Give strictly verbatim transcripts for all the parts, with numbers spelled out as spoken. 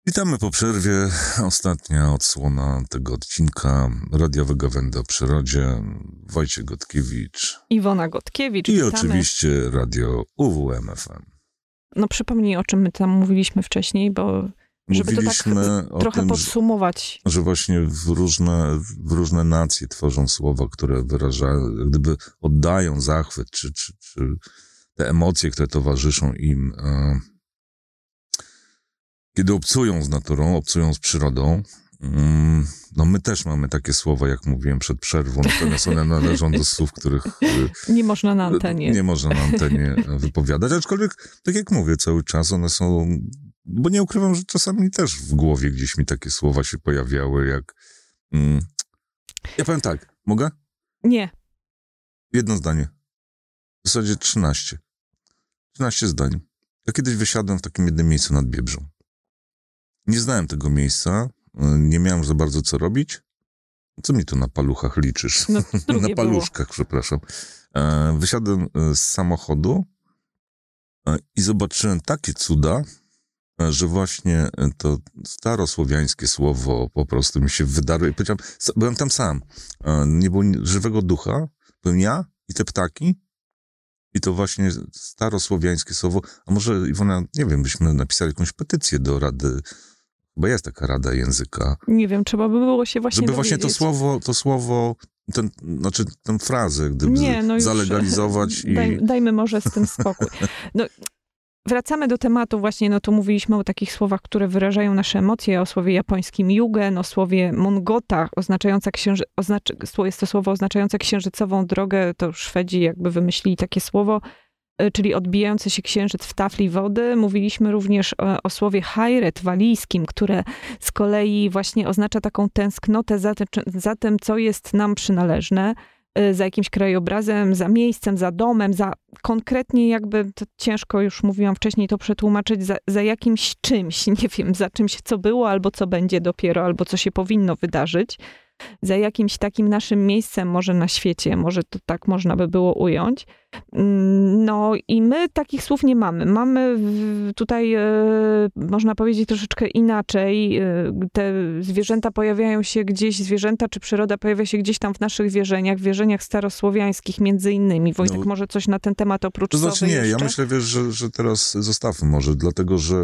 Witamy po przerwie. Ostatnia odsłona tego odcinka radiowego Wędy o Przyrodzie. Wojciech Gotkiewicz. Iwona Gotkiewicz. I witamy. Oczywiście radio U W M F M. No przypomnij, o czym my tam mówiliśmy wcześniej, bo żeby Mówiliśmy to tak o trochę tym, podsumować. Że, że właśnie w różne, w różne nacje tworzą słowa, które wyrażają, gdyby oddają zachwyt, czy, czy, czy te emocje, które towarzyszą im, e, kiedy obcują z naturą, obcują z przyrodą. Mm, no my też mamy takie słowa, jak mówiłem przed przerwą, natomiast one należą do słów, których e, Nie można na antenie. nie można na antenie wypowiadać, aczkolwiek, tak jak mówię, cały czas one są, bo nie ukrywam, że czasami też w głowie gdzieś mi takie słowa się pojawiały, jak mm, ja powiem tak, mogę? Nie. Jedno zdanie. W zasadzie trzynaście. trzynaście zdań. Ja kiedyś wysiadłem w takim jednym miejscu nad Biebrzą. Nie znałem tego miejsca, nie miałem za bardzo co robić. Co mi tu na paluchach liczysz? No, na paluszkach, było. przepraszam. E, wysiadłem z samochodu e, i zobaczyłem takie cuda, e, że właśnie to starosłowiańskie słowo po prostu mi się wydarło. I powiedziałem, byłem tam sam. E, nie było żywego ducha. Byłem ja i te ptaki. I to właśnie starosłowiańskie słowo. A może, Iwona, nie wiem, byśmy napisali jakąś petycję do Rady, bo jest taka Rada Języka. Nie wiem, trzeba by było się właśnie Żeby dowiedzieć. właśnie to słowo, to słowo, ten, znaczy tę frazę, gdyby nie, no zalegalizować i... Daj, dajmy może z tym spokój. No, wracamy do tematu właśnie, no tu mówiliśmy o takich słowach, które wyrażają nasze emocje, o słowie japońskim yugen, o słowie mongota, oznaczająca księży... Oznacz... jest to słowo oznaczające księżycową drogę, to Szwedzi jakby wymyślili takie słowo, czyli odbijający się księżyc w tafli wody. Mówiliśmy również o, o słowie hajret walijskim, które z kolei właśnie oznacza taką tęsknotę za tym, za tym, co jest nam przynależne, za jakimś krajobrazem, za miejscem, za domem, za konkretnie jakby, to ciężko już mówiłam wcześniej to przetłumaczyć, za, za jakimś czymś, nie wiem, za czymś, co było, albo co będzie dopiero, albo co się powinno wydarzyć. Za jakimś takim naszym miejscem może na świecie, może to tak można by było ująć. No i my takich słów nie mamy. Mamy tutaj, e, można powiedzieć, troszeczkę inaczej. E, te zwierzęta pojawiają się gdzieś, zwierzęta czy przyroda pojawia się gdzieś tam w naszych wierzeniach, w wierzeniach starosłowiańskich między innymi. Wojtek, no, może coś na ten temat oprócz to znaczy nie, jeszcze? ja myślę, wiesz, że, że teraz zostawmy może, dlatego że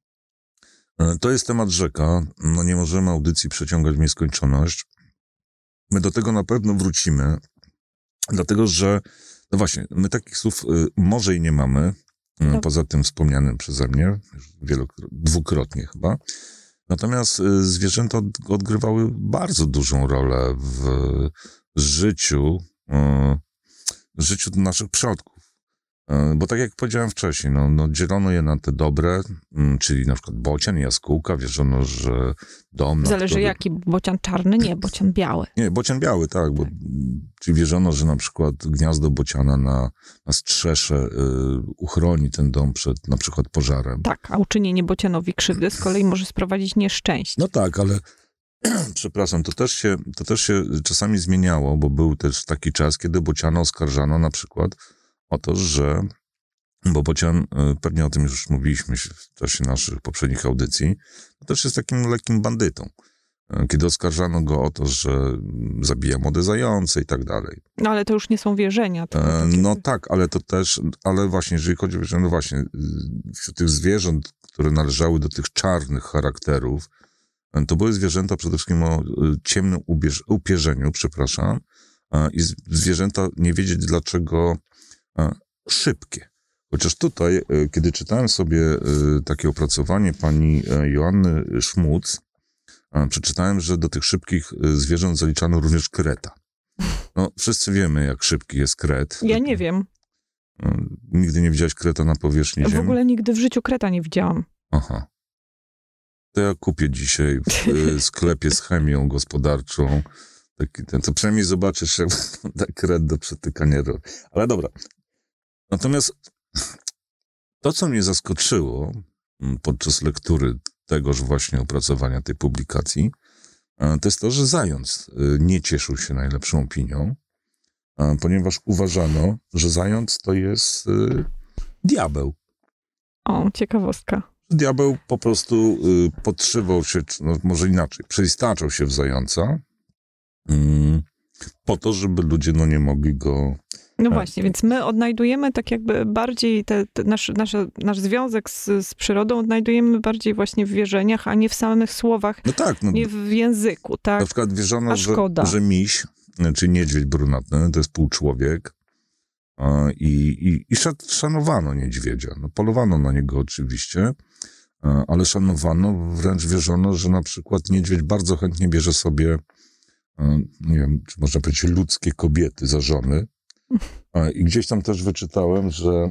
to jest temat rzeka. No nie możemy audycji przeciągać w nieskończoność. My do tego na pewno wrócimy, dlatego że, no właśnie, my takich słów y, może i nie mamy, y, no. poza tym wspomnianym przeze mnie, wielokro- dwukrotnie chyba. Natomiast y, zwierzęta od, odgrywały bardzo dużą rolę w życiu, y, życiu naszych przodków. Bo tak jak powiedziałem wcześniej, no, no dzielono je na te dobre, czyli na przykład bocian i jaskółka, wierzono, że dom... Zależy który... jaki, bocian czarny? Nie, bocian biały. Nie, bocian biały, tak, bo czyli wierzono, że na przykład gniazdo bociana na, na strzesze y, uchroni ten dom przed na przykład pożarem. Tak, a uczynienie bocianowi krzywdy z kolei może sprowadzić nieszczęście. No tak, ale przepraszam, to też się, to też się czasami zmieniało, bo był też taki czas, kiedy bociana oskarżano na przykład o to, że, bo bocian, pewnie o tym już mówiliśmy w czasie naszych poprzednich audycji, to też jest takim lekkim bandytą. Kiedy oskarżano go o to, że zabija młode zające i tak dalej. No ale to już nie są wierzenia. To e, no tak, ale to też, ale właśnie, jeżeli chodzi o wierzenia, no właśnie, wśród tych zwierząt, które należały do tych czarnych charakterów, to były zwierzęta przede wszystkim o ciemnym ubierz, upierzeniu, przepraszam, i zwierzęta, nie wiedzieć dlaczego, szybkie. Chociaż tutaj, kiedy czytałem sobie takie opracowanie pani Joanny Szmuc, przeczytałem, że do tych szybkich zwierząt zaliczano również kreta. No, wszyscy wiemy, jak szybki jest kret. Ja nie wiem. Nigdy nie widziałaś kreta na powierzchni w ziemi? W ogóle nigdy w życiu kreta nie widziałam. Aha. To ja kupię dzisiaj w sklepie z chemią gospodarczą. Taki ten, to przynajmniej zobaczysz, jak wygląda kret do przetykania. Ale dobra. Natomiast to, co mnie zaskoczyło podczas lektury tegoż właśnie opracowania tej publikacji, to jest to, że zając nie cieszył się najlepszą opinią, ponieważ uważano, że zając to jest diabeł. O, ciekawostka. Diabeł po prostu y, podszywał się, no może inaczej, przeistaczał się w zająca y, po to, żeby ludzie no nie mogli go... No właśnie, więc my odnajdujemy tak jakby bardziej te, te nasz, nasze, nasz związek z, z przyrodą odnajdujemy bardziej właśnie w wierzeniach, a nie w samych słowach, No tak. No, nie w języku, tak? na przykład wierzono, A że, szkoda. że miś, czyli niedźwiedź brunatny, to jest półczłowiek a, i, i, i szat- szanowano niedźwiedzia. No, polowano na niego oczywiście, a, ale szanowano, wręcz wierzono, że na przykład niedźwiedź bardzo chętnie bierze sobie, a, nie wiem, czy można powiedzieć, ludzkie kobiety za żony. A, I gdzieś tam też wyczytałem, że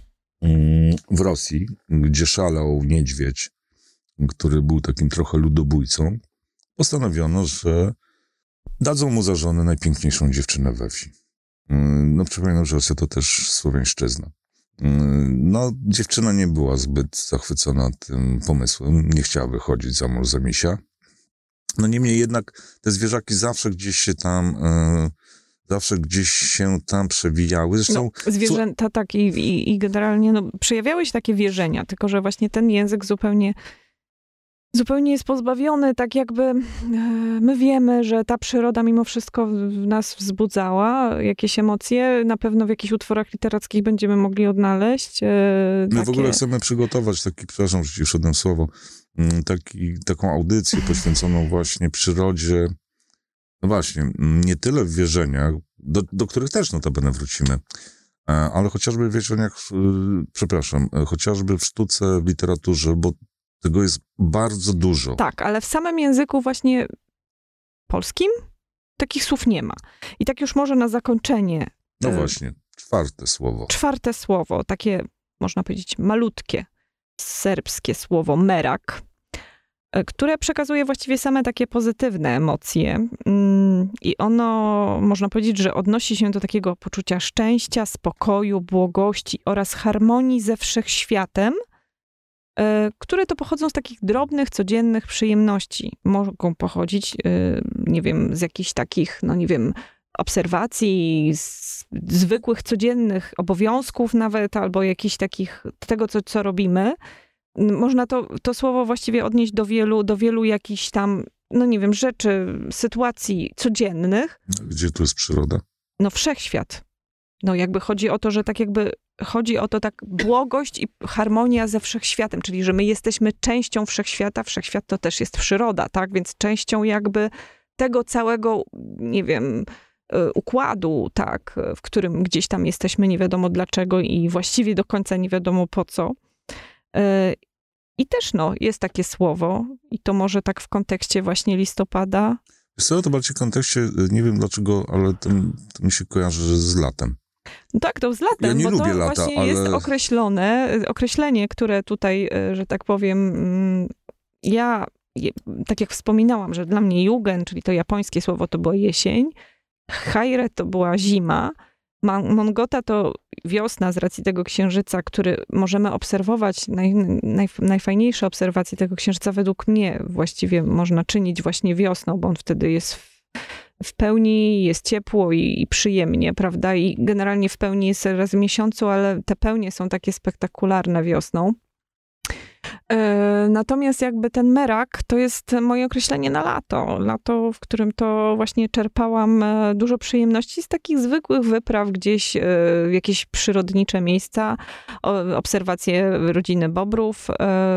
mm, w Rosji, gdzie szalał niedźwiedź, który był takim trochę ludobójcą, postanowiono, że dadzą mu za żonę najpiękniejszą dziewczynę we wsi. Mm, No przypominam, że Rosja to też słowiańszczyzna. Mm, No dziewczyna nie była zbyt zachwycona tym pomysłem, nie chciała wychodzić za mąż za misia. No niemniej jednak te zwierzaki zawsze gdzieś się tam... e, zawsze gdzieś się tam przewijały. Zresztą No, zwierzęta tak i, i, i generalnie no, przejawiały się takie wierzenia, tylko że właśnie ten język zupełnie zupełnie jest pozbawiony, tak jakby e, my wiemy, że ta przyroda mimo wszystko w nas wzbudzała jakieś emocje, na pewno w jakichś utworach literackich będziemy mogli odnaleźć. E, my takie... w ogóle chcemy przygotować taki, przepraszam, że ci wszedłem w słowo, mm, taki, taką audycję poświęconą właśnie przyrodzie. No właśnie, mm, nie tyle w wierzeniach, do, do których też notabene wrócimy, e, ale chociażby w wierzeniach, y, przepraszam, e, chociażby w sztuce, w literaturze, bo tego jest bardzo dużo. Tak, ale w samym języku właśnie polskim takich słów nie ma. I tak już może na zakończenie. No e, właśnie, czwarte słowo. Czwarte słowo, takie można powiedzieć malutkie, serbskie słowo merak, e, które przekazuje właściwie same takie pozytywne emocje. Mm, I ono, można powiedzieć, że odnosi się do takiego poczucia szczęścia, spokoju, błogości oraz harmonii ze wszechświatem, e, które to pochodzą z takich drobnych, codziennych przyjemności. Mogą pochodzić, e, nie wiem, z jakichś takich, no nie wiem, obserwacji, z zwykłych, codziennych obowiązków nawet, albo jakichś takich, tego, co, co robimy. Można to, to słowo właściwie odnieść do wielu, do wielu jakichś tam, no nie wiem, rzeczy, sytuacji codziennych. Gdzie tu jest przyroda? No wszechświat. No jakby chodzi o to, że tak jakby chodzi o to tak błogość i harmonia ze wszechświatem, czyli że my jesteśmy częścią wszechświata, wszechświat to też jest przyroda, tak? Więc częścią jakby tego całego, nie wiem, układu, tak, w którym gdzieś tam jesteśmy nie wiadomo dlaczego i właściwie do końca nie wiadomo po co. I też no, jest takie słowo i to może tak w kontekście właśnie listopada. Wiesz co, to bardziej w kontekście, nie wiem dlaczego, ale to, to mi się kojarzy z latem. Tak, to z latem, Ja nie bo lubię to lata, właśnie ale... jest określone, określenie, które tutaj, że tak powiem, ja, tak jak wspominałam, że dla mnie Jugend, czyli to japońskie słowo, to była jesień, Haire to była zima, Mongota to wiosna z racji tego księżyca, który możemy obserwować, naj, naj, najfajniejsze obserwacje tego księżyca według mnie właściwie można czynić właśnie wiosną, bo on wtedy jest w, w pełni, jest ciepło i, i przyjemnie, prawda? I generalnie w pełni jest raz w miesiącu, ale te pełnie są takie spektakularne wiosną. Natomiast jakby ten merak to jest moje określenie na lato. Lato, w którym to właśnie czerpałam dużo przyjemności z takich zwykłych wypraw gdzieś w jakieś przyrodnicze miejsca, obserwacje rodziny bobrów,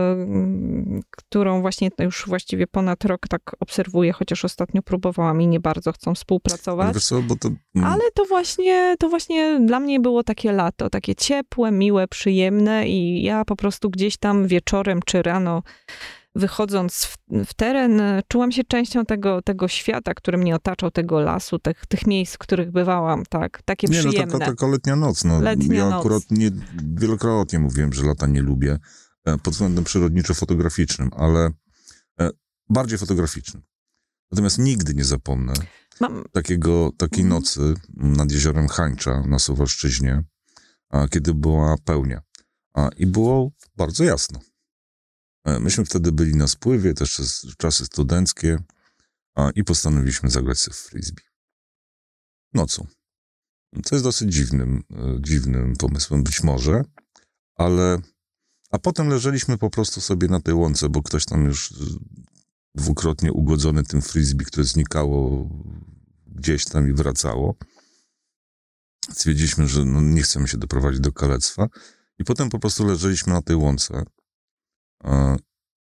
którą właśnie już właściwie ponad rok tak obserwuję, chociaż ostatnio próbowałam i nie bardzo chcą współpracować. Wiesz co, bo to... Ale to właśnie, to właśnie dla mnie było takie lato, takie ciepłe, miłe, przyjemne i ja po prostu gdzieś tam wieczorem czy rano wychodząc w, w teren, czułam się częścią tego, tego świata, który mnie otaczał, tego lasu, tych, tych miejsc, w których bywałam, tak, takie nie, przyjemne. Nie, no taka, taka letnia noc. No. Letnia ja noc. akurat nie, wielokrotnie mówiłem, że lata nie lubię pod względem przyrodniczo-fotograficznym, ale bardziej fotograficznym. Natomiast nigdy nie zapomnę Mam... takiego, takiej mm. nocy nad jeziorem Hańcza na Suwalszczyźnie, kiedy była pełnia. I było bardzo jasno. Myśmy wtedy byli na spływie, też czasy studenckie i postanowiliśmy zagrać sobie w frisbee. Nocą. Co jest dosyć dziwnym, dziwnym pomysłem, być może, ale A potem leżeliśmy po prostu sobie na tej łące, bo ktoś tam już dwukrotnie ugodzony tym frisbee, które znikało gdzieś tam i wracało. Stwierdziliśmy, że no nie chcemy się doprowadzić do kalectwa. I potem po prostu leżeliśmy na tej łące. A,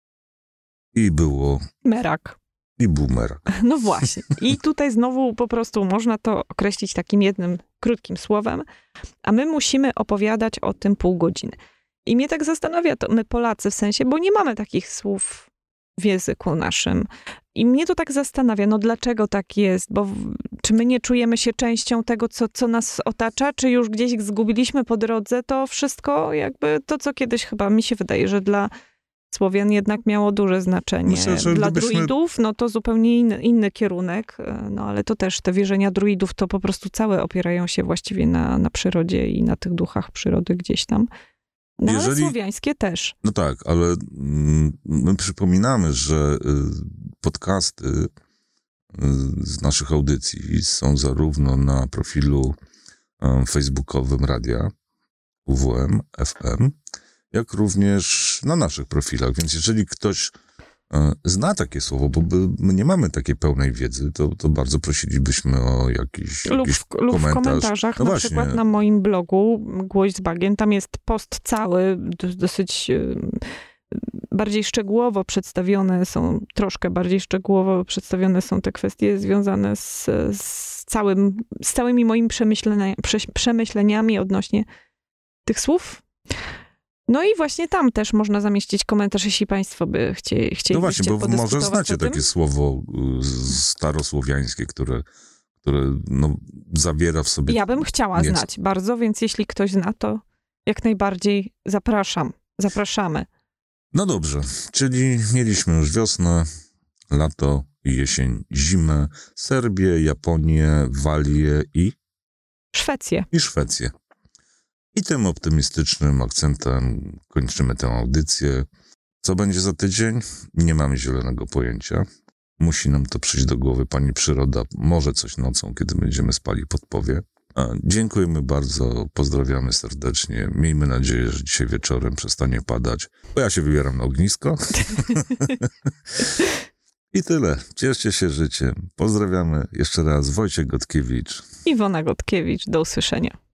I było... Merak. I był merak. No właśnie. I tutaj znowu po prostu można to określić takim jednym krótkim słowem, a my musimy opowiadać o tym pół godziny. I mnie tak zastanawia to, my Polacy w sensie, bo nie mamy takich słów w języku naszym. I mnie to tak zastanawia, no dlaczego tak jest, bo w, czy my nie czujemy się częścią tego, co, co nas otacza, czy już gdzieś zgubiliśmy po drodze to wszystko, jakby to, co kiedyś chyba mi się wydaje, że dla Słowian jednak miało duże znaczenie. Myślę, że Dla gdybyśmy... druidów, no to zupełnie inny, inny kierunek, no ale to też te wierzenia druidów to po prostu całe opierają się właściwie na, na przyrodzie i na tych duchach przyrody gdzieś tam. No Jeżeli... ale słowiańskie też. No tak, ale mm, my przypominamy, że y, podcasty y, z naszych audycji są zarówno na profilu y, facebookowym radia U W M F M, jak również na naszych profilach. Więc jeżeli ktoś y, zna takie słowo, bo by, my nie mamy takiej pełnej wiedzy, to, to bardzo prosilibyśmy o jakiś, Lub, jakiś w, lub komentarz. w komentarzach, No na właśnie. przykład na moim blogu Głoś z Bagien, tam jest post cały, d- dosyć y, bardziej szczegółowo przedstawione są, troszkę bardziej szczegółowo przedstawione są te kwestie związane z, z, całym, z całymi moimi przemyślenia, prze, przemyśleniami odnośnie tych słów. No i właśnie tam też można zamieścić komentarz, jeśli państwo by chcie, chcieli. No właśnie, bo może znacie takie słowo y, starosłowiańskie, które, które no, zawiera w sobie... Ja bym chciała mięso. znać bardzo, więc jeśli ktoś zna, to jak najbardziej zapraszam. Zapraszamy. No dobrze, czyli mieliśmy już wiosnę, lato, jesień, zimę, Serbię, Japonię, Walię i, Szwecję. i Szwecję. I tym optymistycznym akcentem kończymy tę audycję. Co będzie za tydzień? Nie mamy zielonego pojęcia. Musi nam to przyjść do głowy. Pani przyroda może coś nocą, kiedy będziemy spali, podpowie. A, dziękujemy bardzo, pozdrawiamy serdecznie. Miejmy nadzieję, że dzisiaj wieczorem przestanie padać, bo ja się wybieram na ognisko. I tyle. Cieszcie się życiem. Pozdrawiamy jeszcze raz. Wojciech Gotkiewicz. Iwona Gotkiewicz. Do usłyszenia.